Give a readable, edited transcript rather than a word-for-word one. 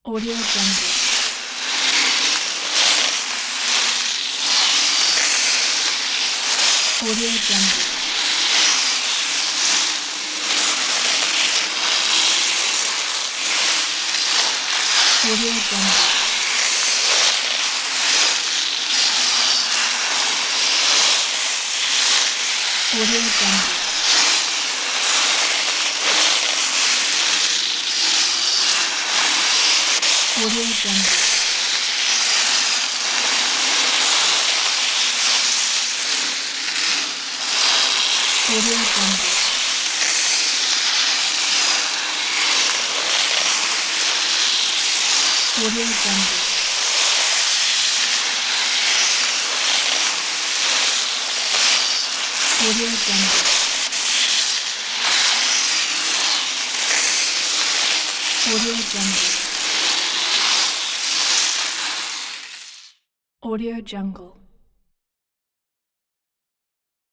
Audio Jungle. Audio Jungle. Audio Jungle. Audio Jungle. Audio Jungle. Audio Jungle. Audio Jungle. Audio Jungle. Audio Jungle. Audio Jungle.